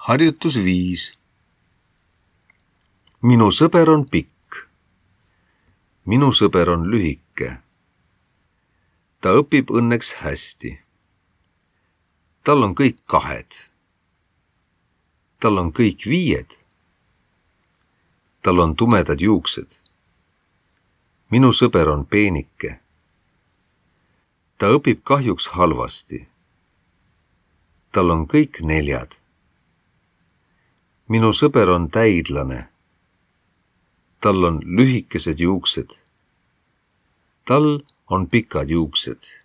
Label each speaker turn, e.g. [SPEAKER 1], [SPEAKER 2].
[SPEAKER 1] Harjutus 5. Minu sõber on pikk. Minu sõber on lühike. Ta õpib õnneks hästi. Tal on kõik 2. Tal on kõik 5. Tal on tumedad juuksed. Minu sõber on peenike. Ta õpib kahjuks halvasti. Tal on kõik 4. Minu sõber on täidlane. Tal on lühikesed juuksed. Tal on pikad juuksed.